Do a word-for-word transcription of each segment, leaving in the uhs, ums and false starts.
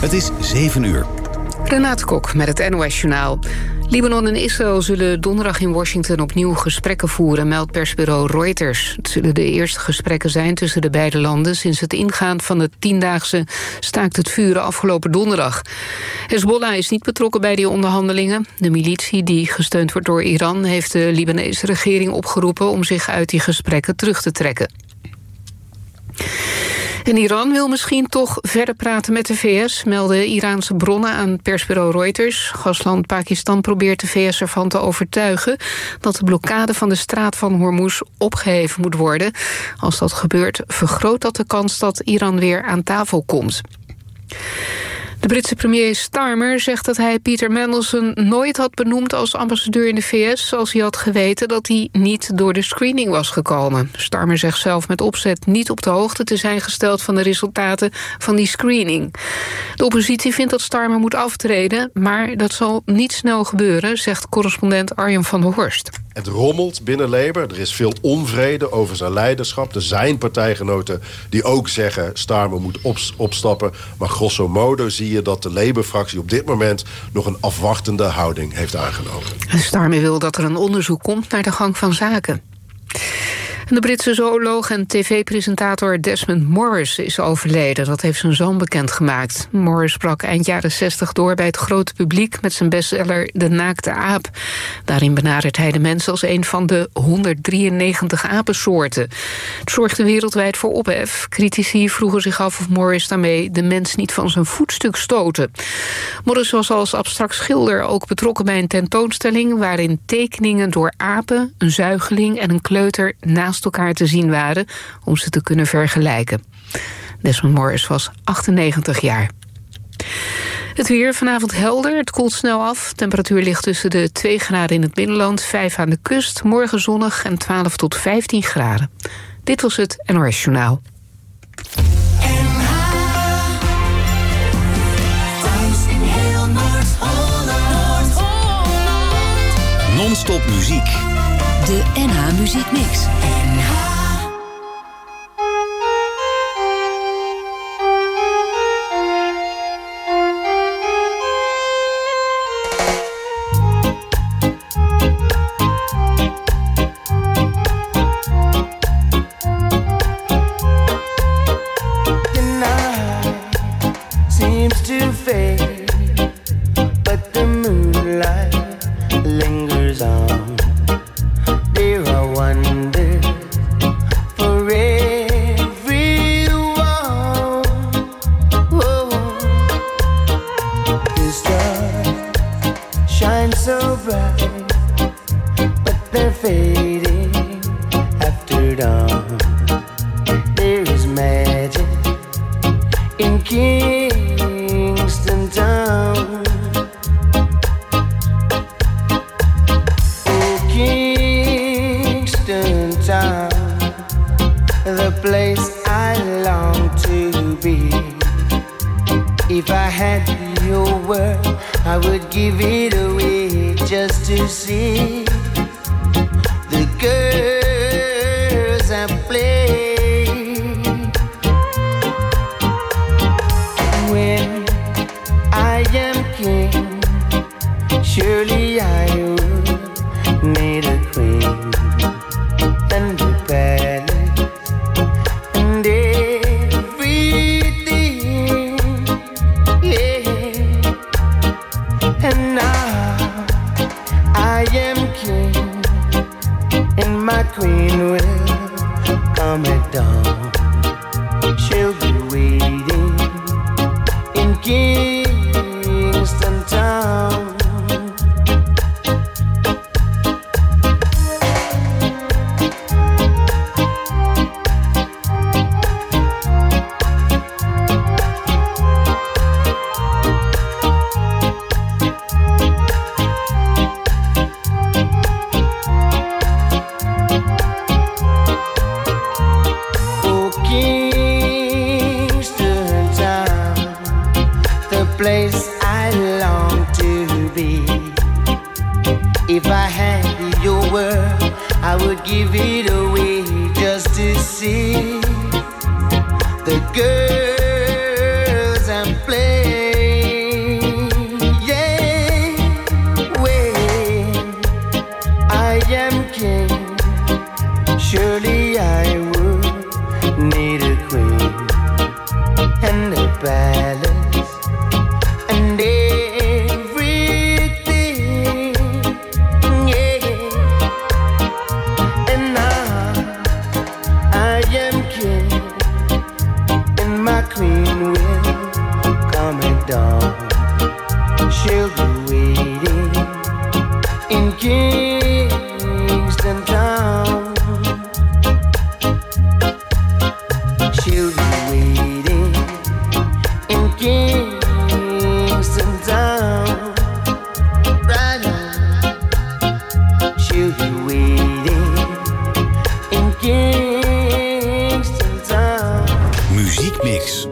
Het is zeven uur. Renate Kok met het N O S-journaal. Libanon en Israël zullen donderdag in Washington opnieuw gesprekken voeren, meldt persbureau Reuters. Het zullen de eerste gesprekken zijn tussen de beide landen sinds het ingaan van de tiendaagse staakt het vuren afgelopen donderdag. Hezbollah is niet betrokken bij die onderhandelingen. De militie, die gesteund wordt door Iran, heeft de Libanese regering opgeroepen om zich uit die gesprekken terug te trekken. En Iran wil misschien toch verder praten met de V S, melden Iraanse bronnen aan persbureau Reuters. Gastland Pakistan probeert de V S ervan te overtuigen dat de blokkade van de straat van Hormuz opgeheven moet worden. Als dat gebeurt, vergroot dat de kans dat Iran weer aan tafel komt. De Britse premier Starmer zegt dat hij Peter Mandelson nooit had benoemd als ambassadeur in de V S als hij had geweten dat hij niet door de screening was gekomen. Starmer zegt zelf met opzet niet op de hoogte te zijn gesteld van de resultaten van die screening. De oppositie vindt dat Starmer moet aftreden, maar dat zal niet snel gebeuren, zegt correspondent Arjen van der Horst. Het rommelt binnen Labour. Er is veel onvrede over zijn leiderschap. Er zijn partijgenoten die ook zeggen Starmer moet opstappen. Maar grosso modo zie je dat de Labour-fractie op dit moment nog een afwachtende houding heeft aangenomen. Starmer wil dat er een onderzoek komt naar de gang van zaken. De Britse zooloog en tv-presentator Desmond Morris is overleden. Dat heeft zijn zoon bekendgemaakt. Morris brak eind jaren zestig door bij het grote publiek met zijn bestseller De Naakte Aap. Daarin benadert hij de mens als een van de honderddrieënnegentig apensoorten. Het zorgde wereldwijd voor ophef. Critici vroegen zich af of Morris daarmee de mens niet van zijn voetstuk stoten. Morris was als abstract schilder ook betrokken bij een tentoonstelling waarin tekeningen door apen, een zuigeling en een kleuter naast elkaar te zien waren om ze te kunnen vergelijken. Desmond Morris was achtennegentig jaar. Het weer vanavond helder, het koelt snel af. Temperatuur ligt tussen de twee graden in het binnenland, vijf aan de kust. Morgen zonnig en twaalf tot vijftien graden. Dit was het N O S-journaal. Non-stop muziek. De N H Muziekmix. N H. The night seems to fade, but the moonlight lingers on. There are wonders for everyone. Oh, the stars shine so bright, but they're fading after dawn. There is magic in Kingston Town. The place I long to be. If I had your word, I would give it away just to see the girls I play. When I am king, surely I would need a queen and a palace. My queen will come at dawn. She'll be waiting in Kingston Town. need a queen and a palace and everything, yeah. And now I am king, and my queen will come at dawn. She'll be waiting in Kingston Town. She'll be waiting in Kingston Town. Right now, she'll be waiting in Kingston Town. Muziekmix.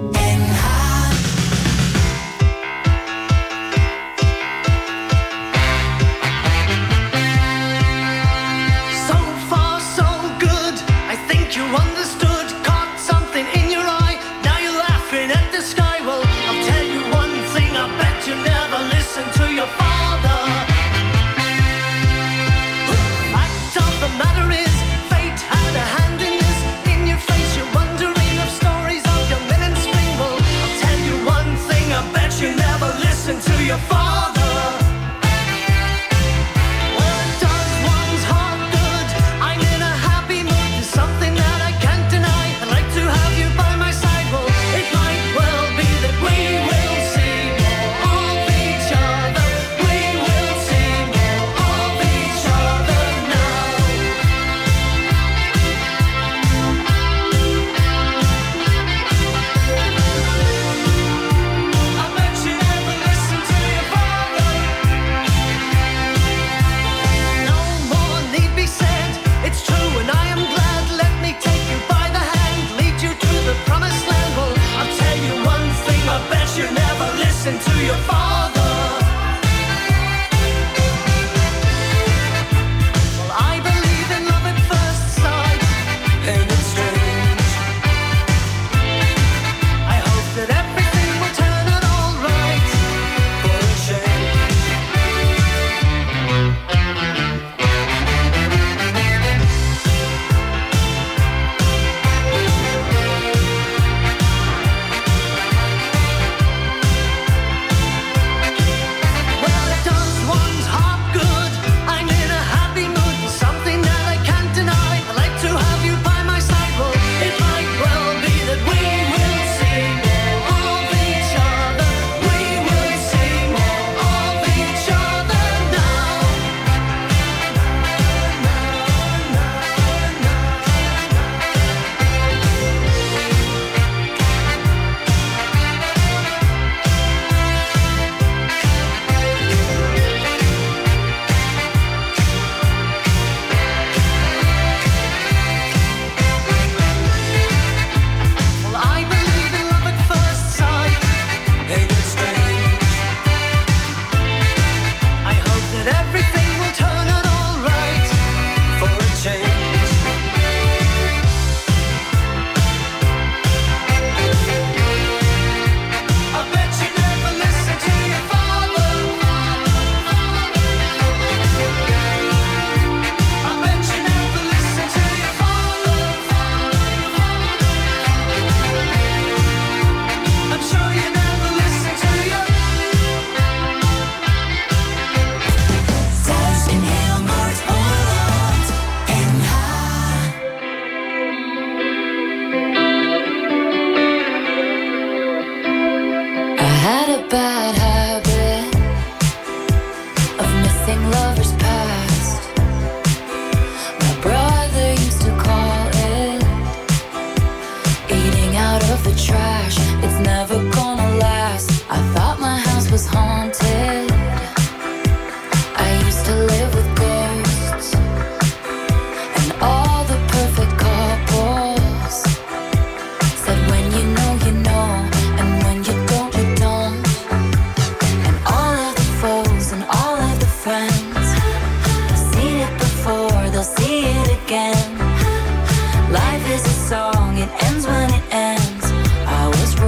Life is a song, it ends when it ends. I was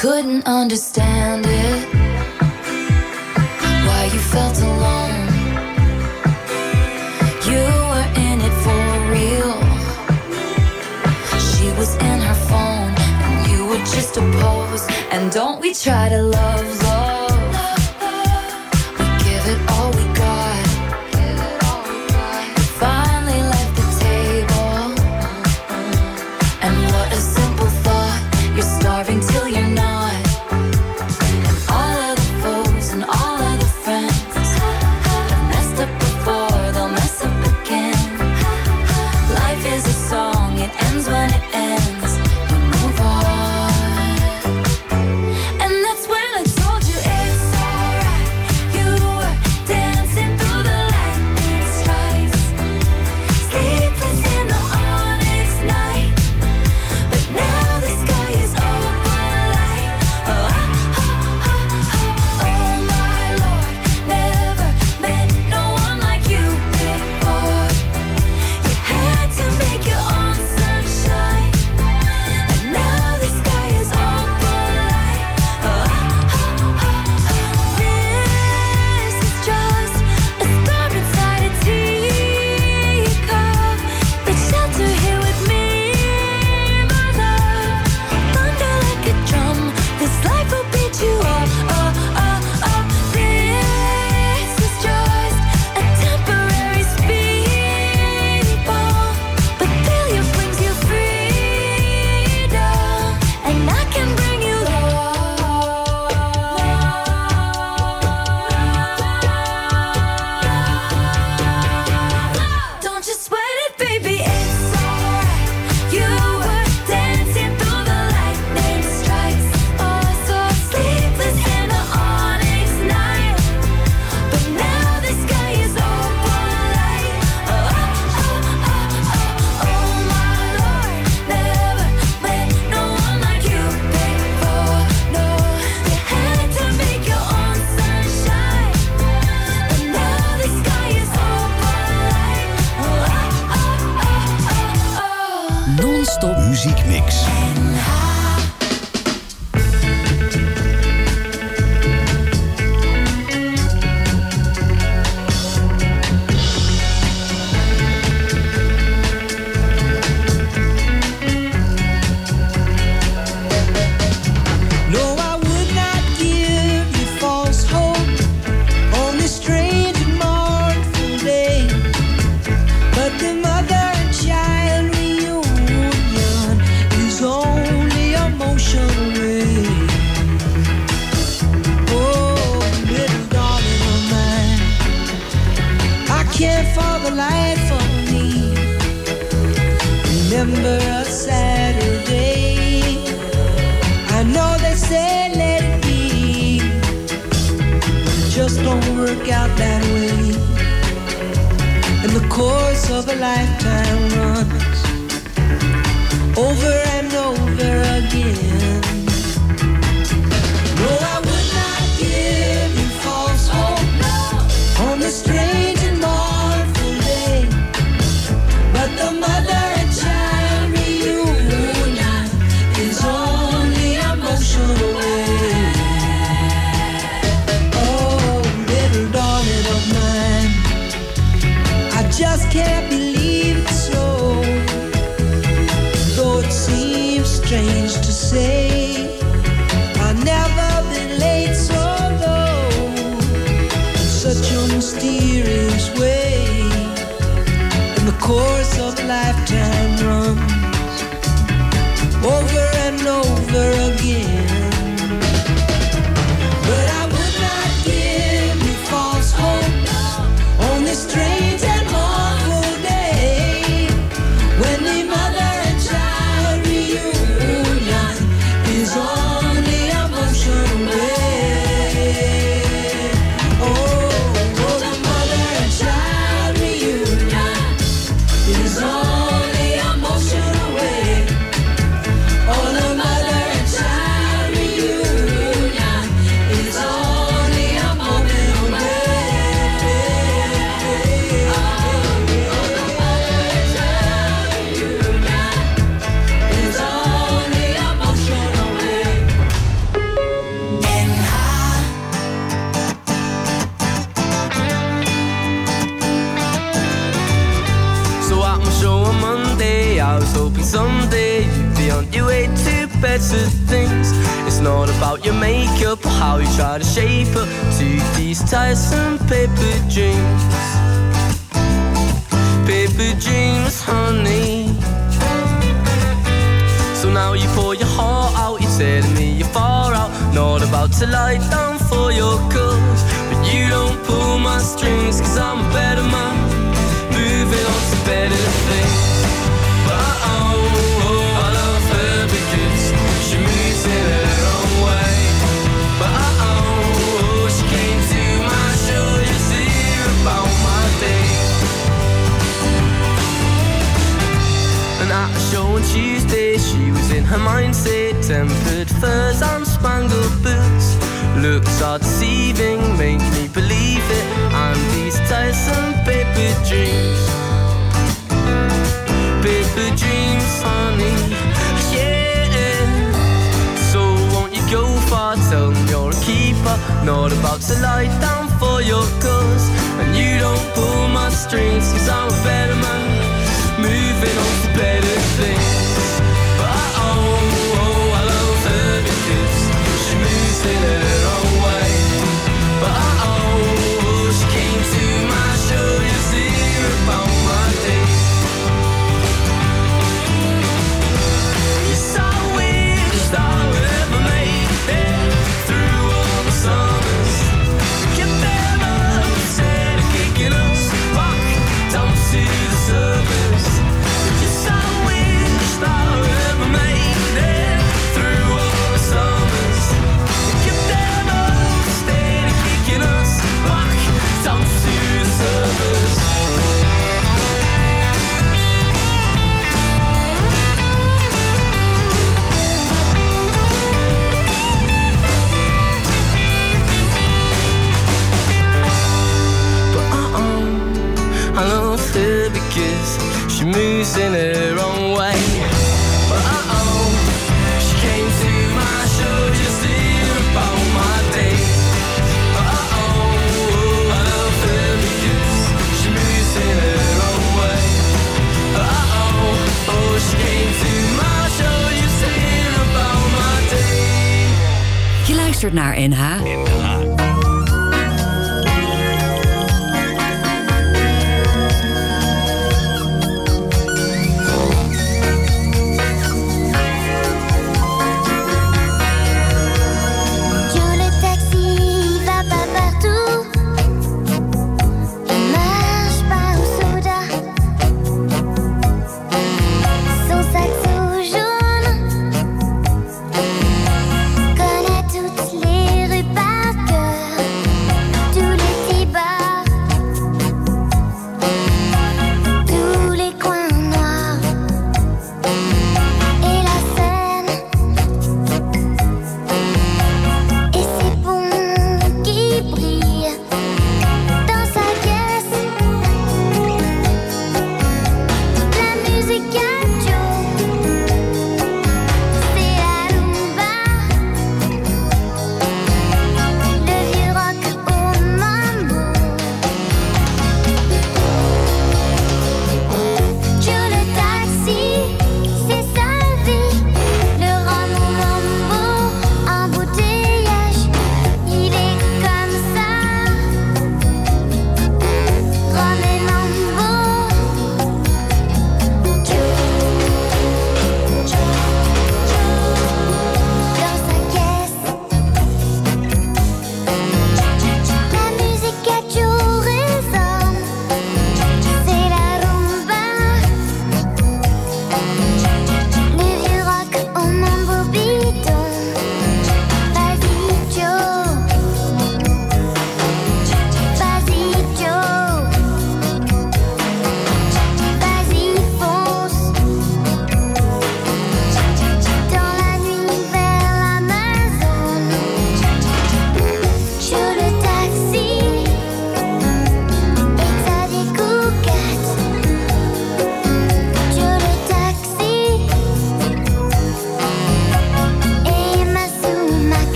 couldn't understand it, why you felt alone. You were in it for real. She was in her phone and you were just a pose. And don't we try to love, love, we give it all we got. We finally left the table, and what a simple thought. You're starving till you're not. And all of the foes and all of the friends have messed up before, they'll mess up again. Life is a song, it ends when it ends. We move on. And that's when I told you it's alright. You were dancing through the lightning strikes, sleepless in the onyx night. But now the sky is open light. Oh, oh, oh, oh, oh my Lord, never met no one like you before. You had to make your own sunshine, and now the sky is open light. Oh, oh, oh, oh, this is just a storm inside a teacup. But shelter here with me, my love. Thunder like a drum, this life will beat you up. Oh, oh, oh, this is just a temporary speed bump, but failure brings you freedom, and I can bring you love. Don't you sweat it, baby, it's alright. You were dancing through the lightning strikes, oh so sleepless in the onyx night. But now the sky is open light. Oh, oh, oh, oh, oh my Lord, never met no one like you before. No, you had to make your own sunshine, but now the sky is open light. Oh, oh, oh, oh, oh. Non-stop muziekmix. No, I would not give you false hope on this strange and mournful day. But the mother and child reunion is only a motion away. Oh, little darling of mine, I can't for the life of me remember a Saturday. I know they say let it be, but it just don't work out that way. And the course of a lifetime runs over and over again. No, I would not give you false hope on this strange and mournful day. But the mother and child reunion is only a motion away. Oh, little darling of mine, I just can't believe it's so. Though it seems strange to say, I've never been late so low, in such a mysterious way. And the course of a lifetime runs over and over again. But I would not give you false hope on this strange and mournful day, when the mother and child reunion is only a motion away. Oh, oh, the mother and child reunion is only a show on Monday. I was hoping someday you'd be on your way to better things. It's not about your makeup or how you try to shape up to these tiresome paper dreams. Paper dreams, honey. So now you pour your heart out, you're telling me you're far out, not about to lie down for your cause. But you don't pull my strings, cause I'm a better man, moving on to better things. But oh, oh, I love her because she moves in her own way. But oh, oh, she came to my show just to hear about my day. And at a show on Tuesday, she was in her mindset, tempered furs and spangled boots. Looks are deceiving, make me believe it, and these tiresome paper dreams. Paper dreams, honey, yeah. So won't you go far, tell me you're a keeper, not about to lie down for your cause. And you don't pull my strings, cause I'm a better man, moving on to better things. But oh, oh, I love her because she moves in her own way. But oh, oh, she came to my show just to hear about my day. Yes, I wished I ever made it through all the summers. Kept them up instead of kicking us back down to the surface. Yes, I wished I ever made it through all the summers. Kept them up instead of kicking us back down to the surface. But uh-uh, I love her because she moves in her own way. But uh-oh, she came to my show just to hear about my day. But uh-oh, I love her because she moves in her own way. But uh-oh, oh, she came to my show just to hear about my day. Je luistert naar N H. Joe le taxi va pas partout, il marche pas au soda. Son saxo jaune connaît toutes les rues par cœur.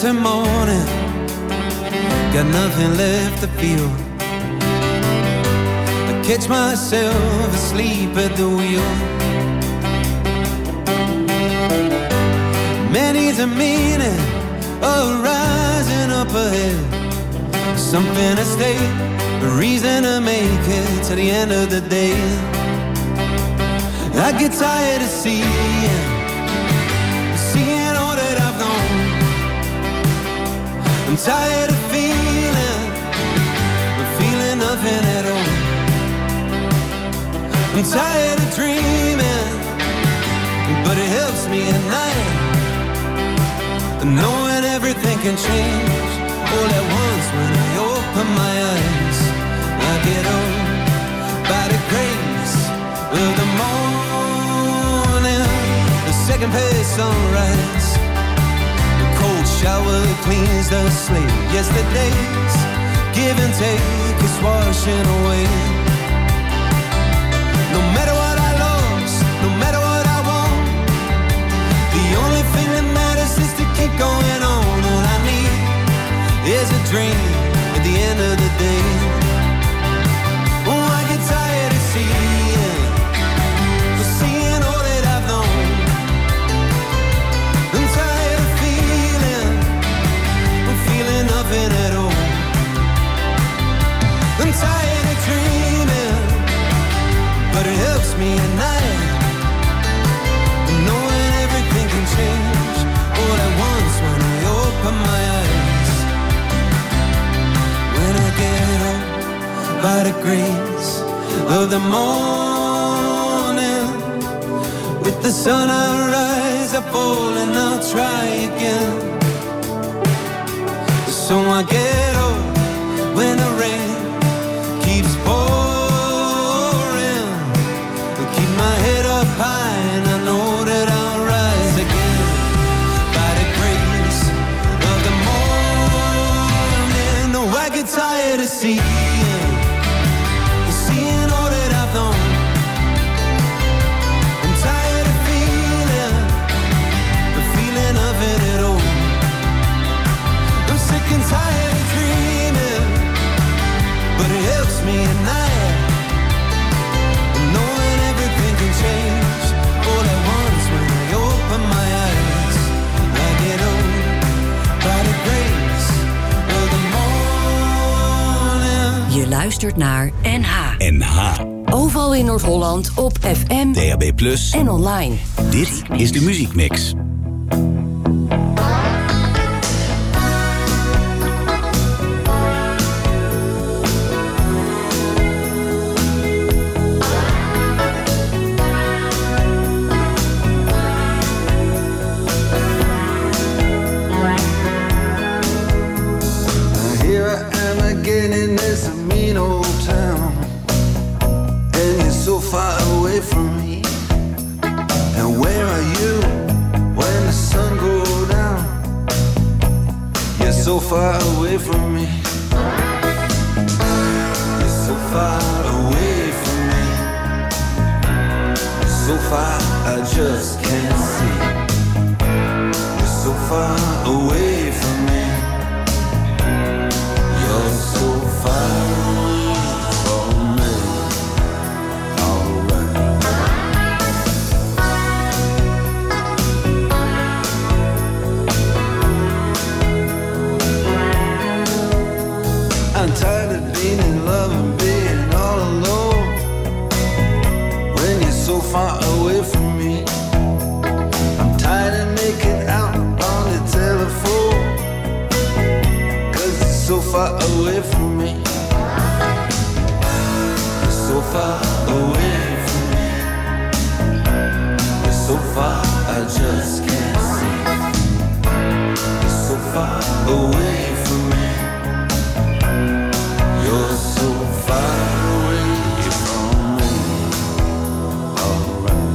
winter morning, got nothing left to feel. I catch myself asleep at the wheel. Many's a meaning of rising up ahead. Something to stay, a reason to make it to the end of the day. I get tired of seeing, seeing all that I've known. I'm tired of feeling, but feeling nothing at all. I'm tired of dreaming, but it helps me at night, knowing everything can change all at once when I open my eyes. I get on by the grace of the morning, the second page sunrise. The cold shower cleans the slate. Yesterday's give and take is washing away. No matter what I lost, no matter what I want, the only thing that matters is to keep going on. All I need is a dream at the end of the day. Oh, I get tired of seeing, seeing all that I've known. I'm tired of feeling, I'm feeling nothing at all. I'm tired of dreaming, but it helps me at night, knowing everything can change all at once when I open my eyes. When I get up by the grace of the morning, with the sun I rise, I fall and I'll try again. So I get up when the rain keeps pouring, keep my head up high and I know that I'll rise again. By the grace of the morning, no, I get tired of seeing, seeing all that I've known. I'm tired of feeling, the feeling of it at all. I'm sick and tired of dreaming, but it helps me at night, knowing everything can change all at once when I open my eyes. I get on by the grace of the morning. Je luistert naar N H. N H. Overal in Noord-Holland op F M, D A B plus, en online. Dit is de Muziekmix. Here I am again in this mean old town, and you're so far away from me. And where are you when the sun goes down? You're so far away from me. You're so far away from me. So far I just can't see. You're so far away from me. You're so far away from me. Alright. I'm tired of being in love and being all alone when you're so far away from me. I'm tired of making out on the telephone, 'cause it's so far away from me. You're so far away from me. You're so far I just can't see. You're so far away from me. You're so far away from me. Alright.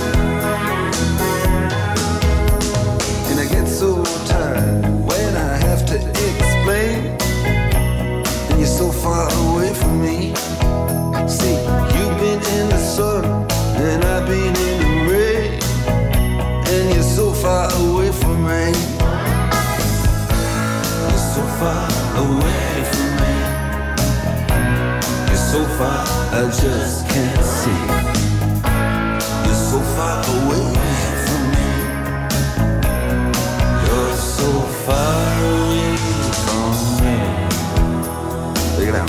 And I get so tired when I have away from me. You're so far, I just can't see. You're so far away from me. You're so far away from me. Take it out.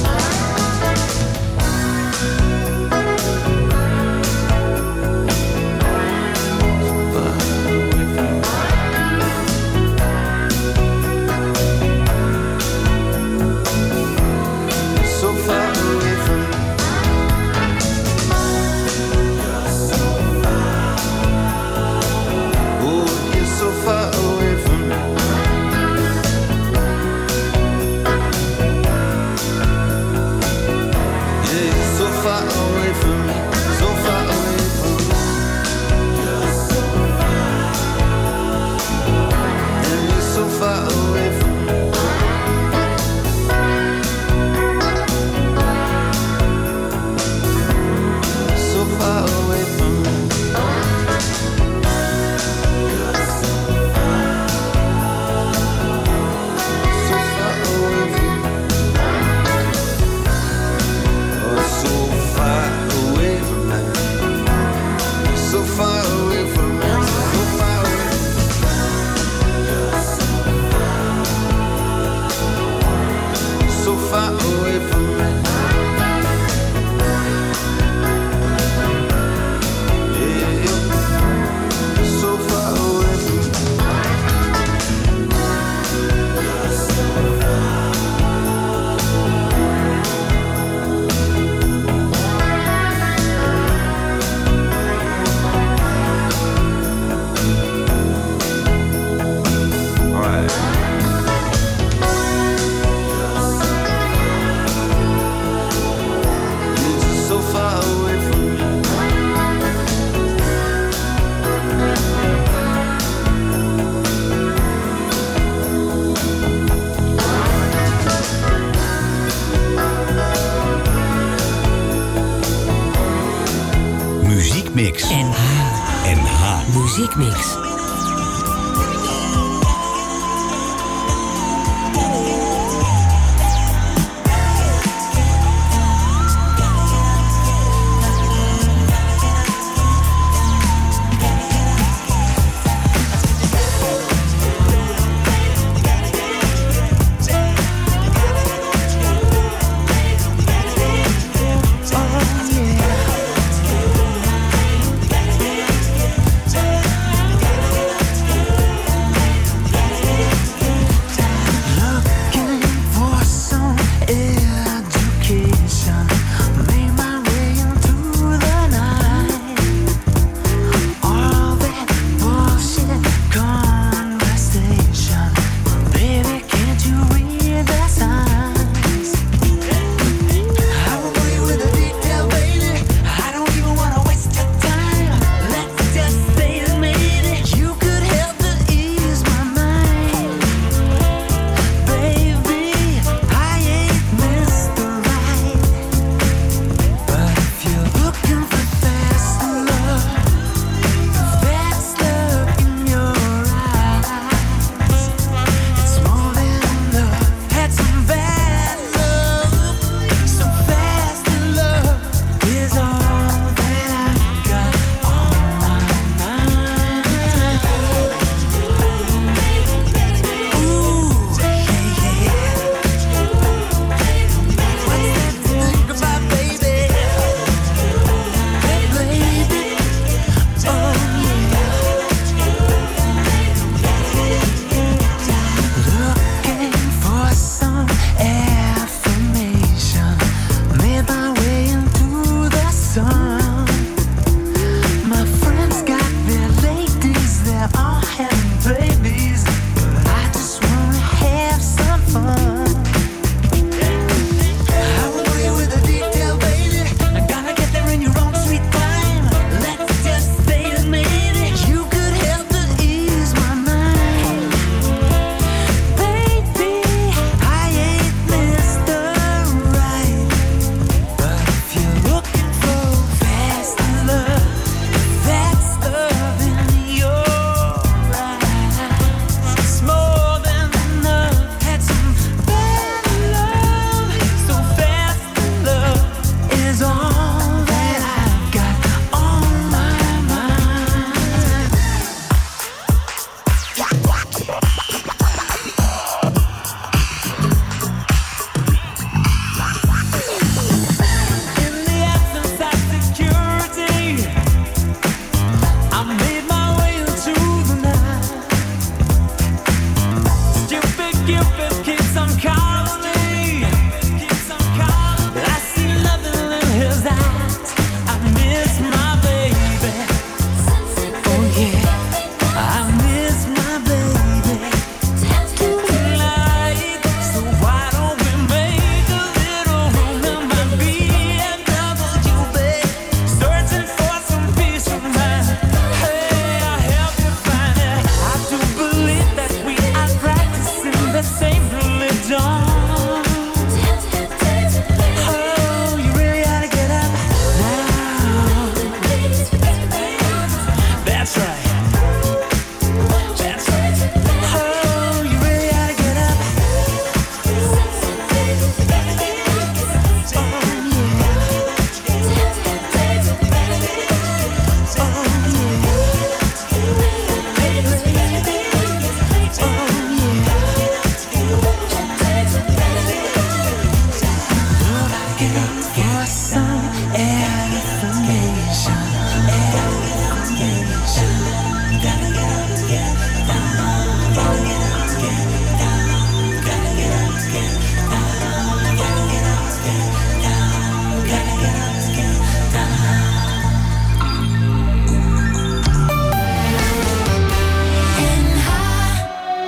Muziekmix. N H. N H. Muziekmix. Oh, yeah. keeps on calling me. I see nothing in his eyes. I miss my baby. Oh yeah, I miss my baby tonight. So why don't we make a little room in my B M W, babe? Searching for some peace of mind. Hey, I'll help you find it. I do believe that we are practicing the same religion. Oh, you really ought to get up now. That's right. That's right. Oh, you really ought to get up. For some information, information. Gotta get up, get down. Gotta get up, get down. Gotta get up, get down. Gotta get up, get down. Gotta get up, get down. And high.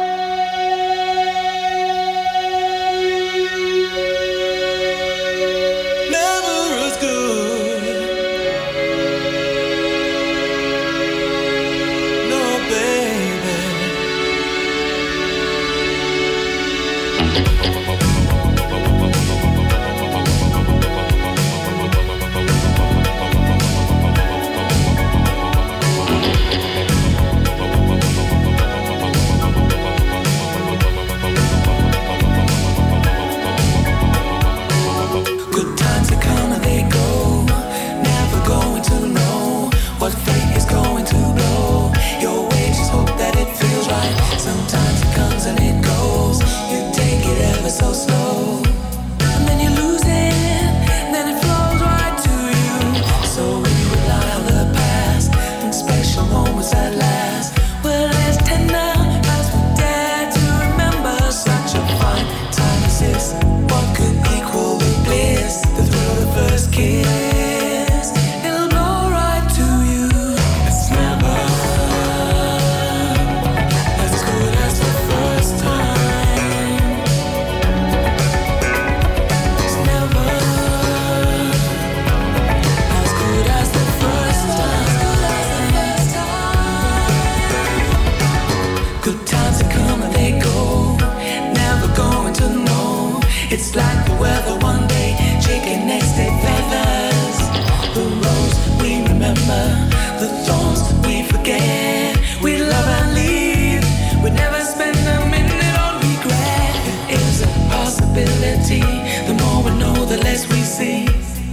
Never as good. No, baby. Good times that come and they go. Never going to know what fate is going to blow. Your way, just hope that it feels right. Sometimes it comes and it goes. You take it ever so slow, and then you lose it, and then it flows right to you. So we rely on the past and special moments at last. Well, as tender as we dare to remember such a fine time as this. What could equal the bliss, the thrill of the first kiss? It'll blow right to you. It's never as good as the first time. It's never as good as the first time. Good times that come and they go. Never going to know. It's like the weather one day, chicken next day feathers. The rose we remember, the thorns we forget. We love and leave, we never spend a minute on regret. It is a possibility, the more we know, the less we see.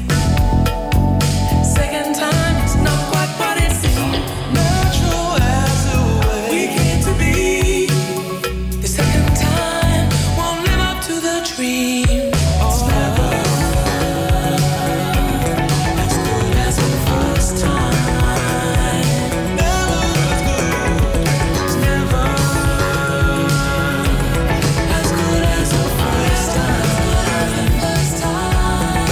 Second time is not quite what it seems. Natural as the way we came to be. The second time won't live up to the dream. It's never as good as the first time. Never as good. It's never as good as the first time. First time.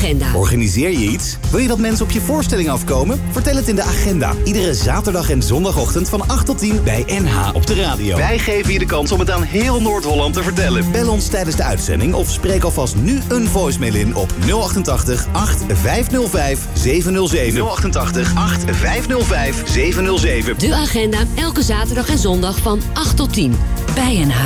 agenda. Organiseer je iets? Wil je dat mensen op je voorstelling afkomen? Vertel het in de agenda. Iedere zaterdag en zondagochtend van acht tot tien bij N H op de radio. Wij geven je de kans om het aan heel Noord-Holland te vertellen. Bel ons tijdens de uitzending of spreek alvast nu een voicemail in op nul achtentachtig, acht vijf nul vijf, zeven nul zeven. nul achtentachtig, acht vijf nul vijf, zeven nul zeven. De agenda elke zaterdag en zondag van acht tot tien bij N H.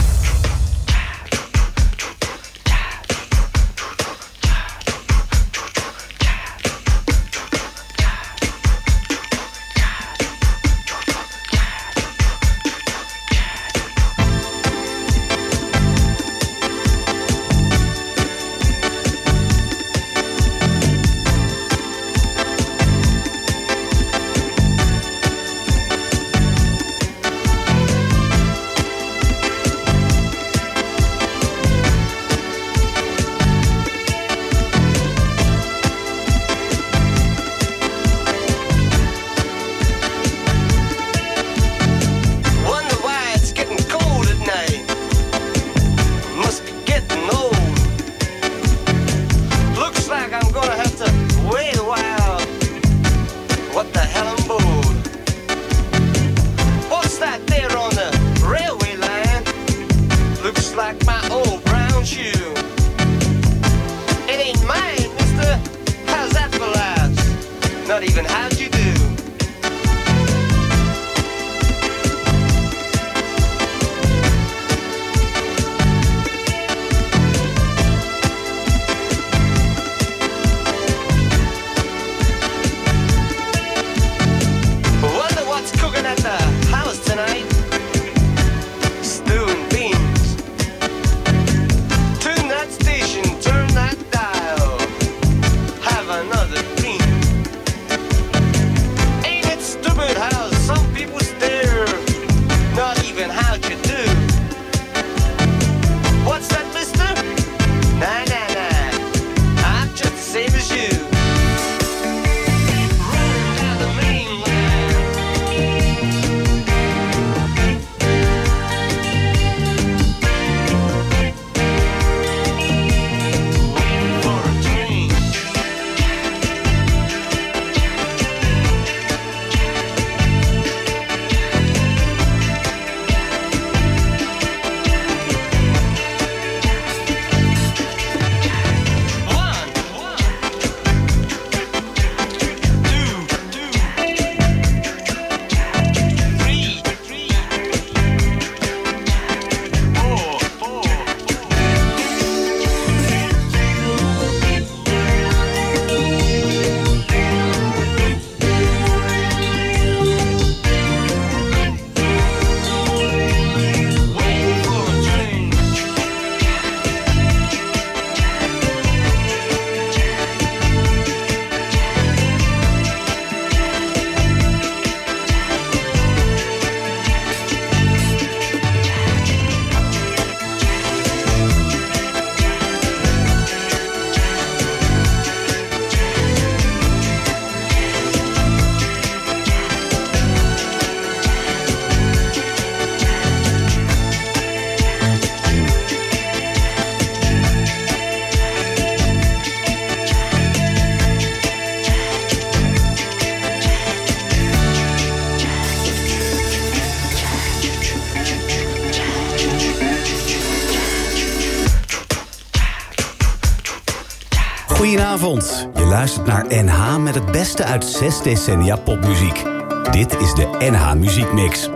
Goedenavond, je luistert naar N H met het beste uit zes decennia popmuziek. Dit is de N H Muziekmix.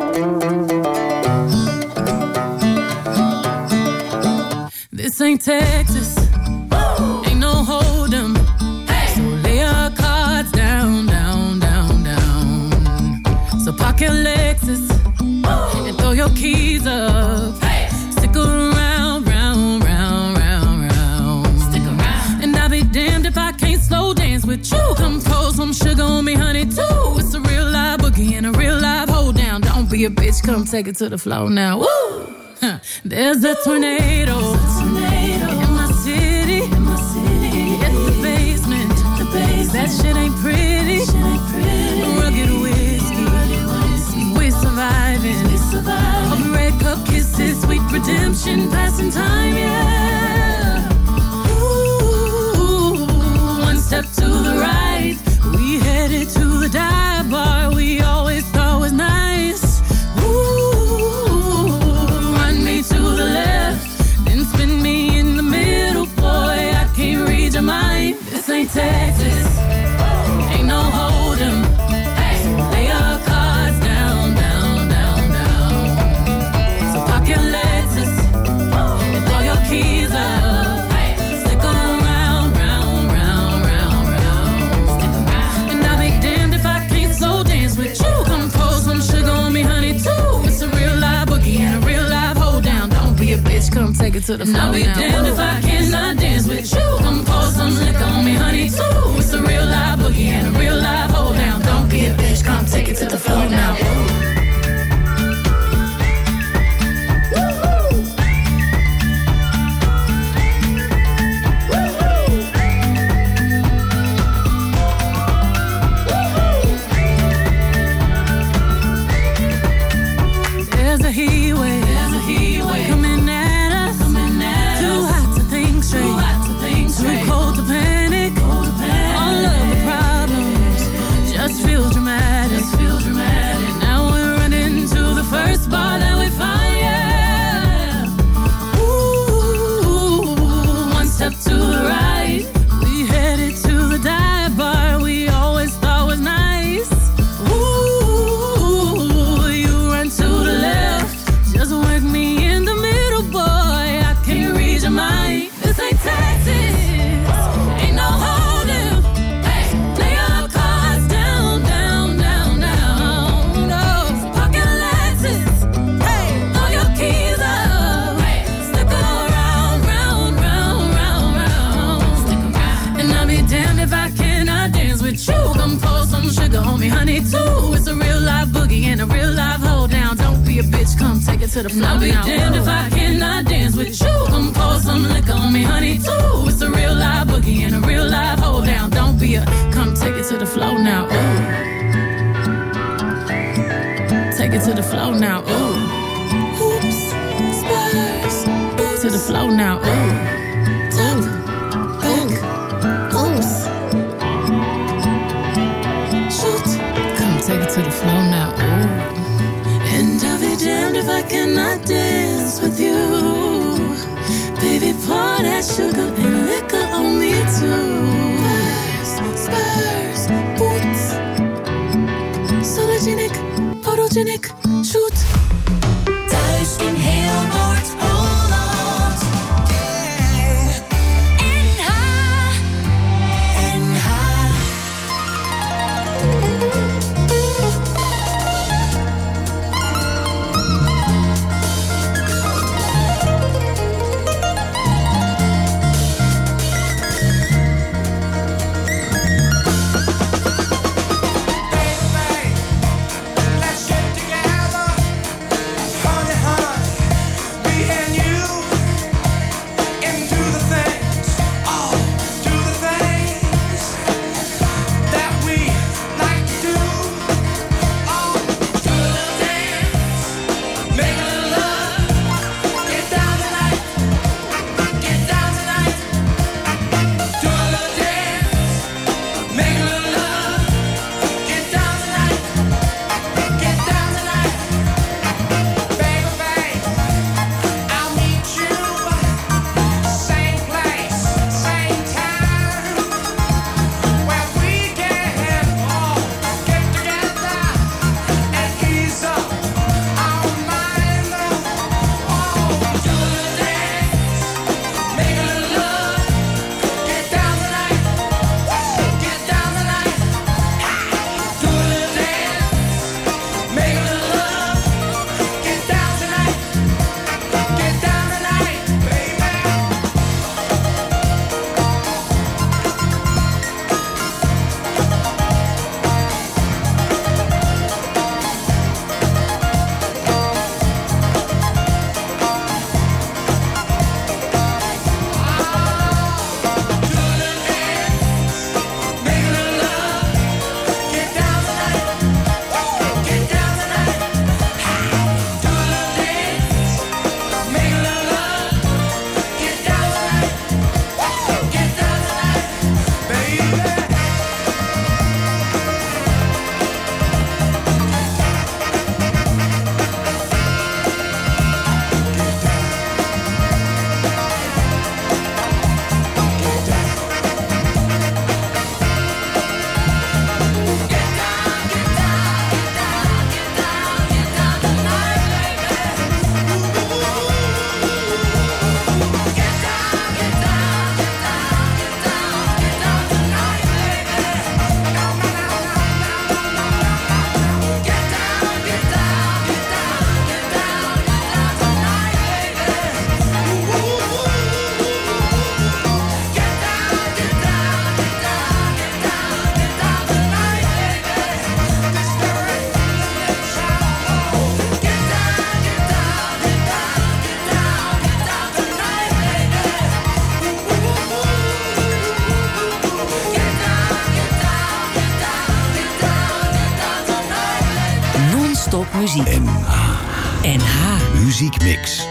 This ain't Texas, ain't no hold'em. Hey. So lay your cards down, down, down, down. So park your Lexus and throw your keys up. Hey. Stick around, round, round, round, round. Stick around. And I'll be damned if I can't slow dance with you. Come pour some sugar on me, honey, too. It's a real live boogie and a real live hold down. Don't be a bitch, come take it to the floor now. Woo! Huh. There's a tornado, a tornado in my city. In my city. It's the basement. The basement. That shit ain't pretty. Shit ain't pretty. Rugged whiskey. Rugged whiskey. We're surviving. We surviving. Of red cup kisses, sweet redemption, passing time, yeah. Ooh, it to the floor. I'll be damned if I cannot dance with you. Come pour some liquor on me, honey, too. It's a real live boogie and a real live hold down. Don't be a bitch, come take it to the floor now. There's a heat wave, there's a heat wave coming at us, coming at us. Too hot to think straight, too hot to think straight. Too cold to panic, cold to panic. All of the problems just feel dramatic, just feel dramatic. Now we're running to the first bar that we find, yeah. Ooh, one step to the right, we headed to the dive bar we always thought was nice. Ooh, you run to the left, just work me in the middle, boy. I can't read your mind. This ain't Texas, ain't no holding. Hey, lay your cards down, down, down, down. No, pocket Lexus. Hey, throw your keys up. Hey, stick around, round, round, round, round. Stick around. And I'll be damned if I cannot dance with you. Come pour some sugar on me, honey, too. It's a real live boogie and a real live hold down. Don't be a bitch, come take it to the floor. I'll be damned if I cannot dance with you. Come pour some liquor on me, honey, too. It's a real live boogie and a real live hold down. Don't be a, come take it to the floor now. Ooh. Take it to the floor now. Ooh. Oops, spurs. To the floor now. Ooh. Top, back, oops. Shoot. Come take it to the floor now. Ooh. And I'll be damned if I cannot dance with you. Baby, pour that sugar and liquor on me too. Spurs, spurs, boots. Sologenic, photogenic, shoot. Thuis in heel Noord-Holland. N H, N H. Let's get together. Popmuziek. N H. N H. Muziek Mix.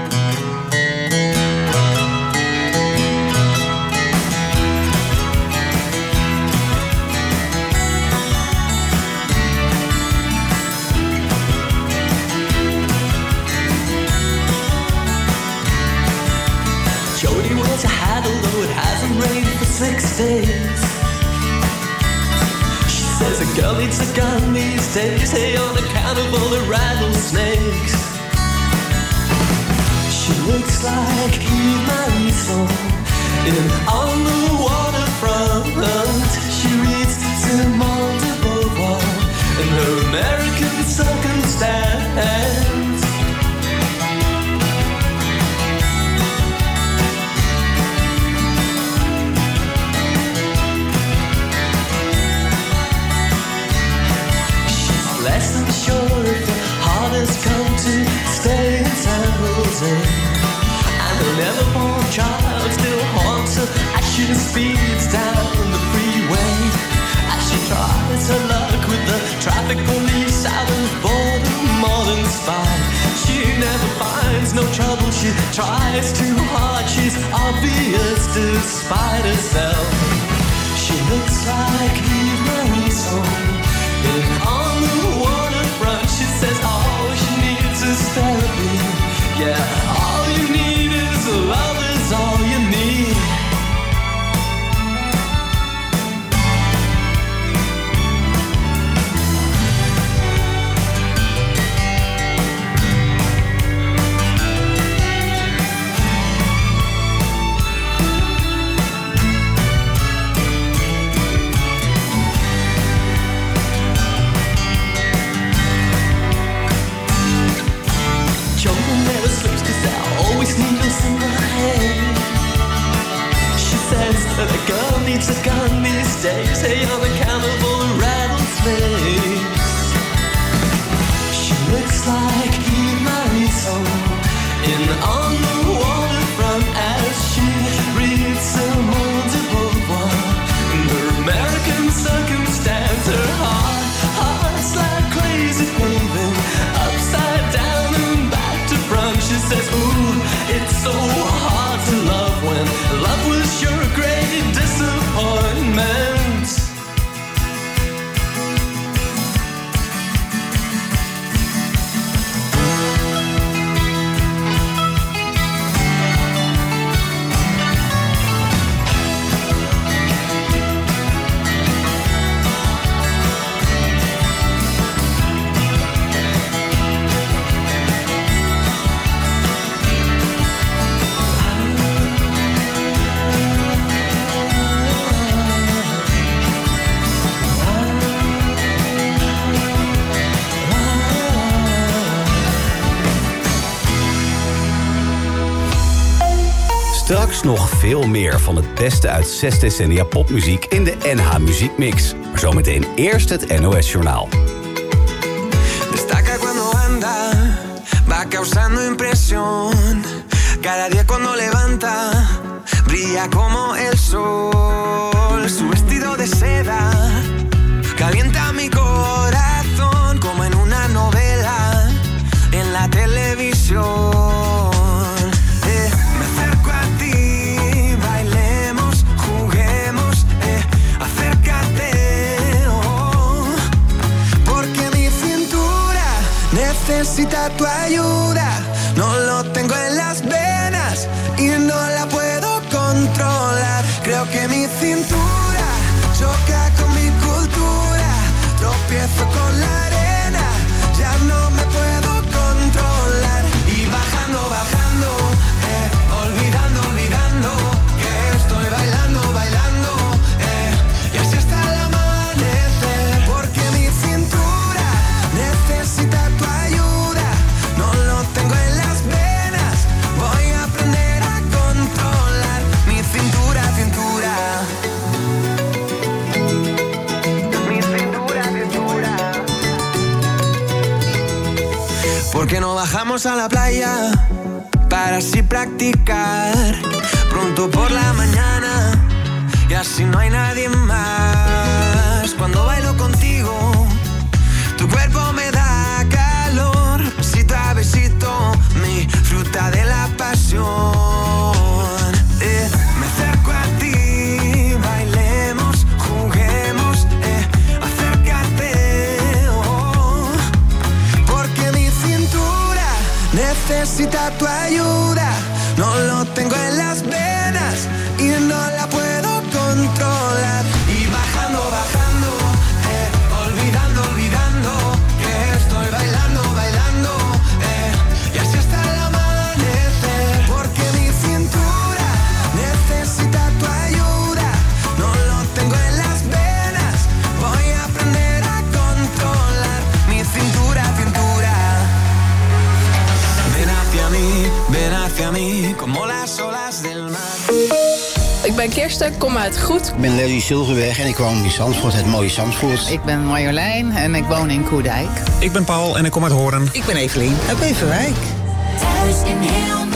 Jody wears a hat although it hasn't rained for six days. She says a girl needs a gun these days, hey, on account of all the rattlesnakes. She looks like Eve Marisol in On the Waterfront. She reads Simone de Beauvoir in her American Circumstance. Less than sure if the heart has come to stay in San Jose. And her never-born child still haunts her as she speeds down the freeway. As she tries her luck with the traffic police out of boredom, modern spy. She never finds no trouble, she tries too hard. She's obvious despite herself. She looks like Eve Marisol. On the waterfront, she says all she needs is therapy. Yeah, all you need is love is all you need. The girl needs a gun these days, hey, on account of all the rattlesnakes. She looks like Eve Marisol in On the Waterfront as she reads Simone de Beauvoir in her American Circumstance. Her heart, heart's like crazy paving, upside down and back to front. She says, ooh, it's so hard to love when love was your great disappointment. Straks nog veel meer van het beste uit zes decennia popmuziek in de N H Muziek Mix. Maar zometeen eerst het N O S Journaal. Destaca cuando anda, va causando impresión. Cada día cuando levanta, brilla como el sol. Su vestido de seda calienta mi corazón como en una novela en la televisión. Necesita tu ayuda, no lo tengo en las venas y no la puedo controlar. Creo que mi cintura choca con mi cultura, tropiezo con la arena, ya no me puedo controlar. Y bajando, bajando, eh, olvidando, olvidando que estoy bailando, bailando, eh, y así hasta el amanecer. Porque mi cintura necesita tu ayuda. ¿Por qué no bajamos a la playa para así practicar pronto por la mañana y así no hay nadie más? Cuando bailo contigo, tu cuerpo me da calor. necesita tu ayuda. No lo tengo en las venas y no la puedo controlar. Y bajando, bajando, eh, olvidando, olvidando que estoy bailando, bailando, eh, y así hasta el amanecer. Porque mi cintura necesita tu ayuda. No lo tengo en las venas, voy a aprender a controlar mi cintura, cintura. Ven hacia mí, ven hacia mí, como las olas del mar. Ik ben Kirsten, kom uit Goed. Ik ben Larry Silverberg en ik woon in Zandvoort, het mooie Zandvoort. Ik ben Marjolein en ik woon in Koerdijk. Ik ben Paul en ik kom uit Hoorn. Ik ben Evelien uit Beverwijk. Thuis in heel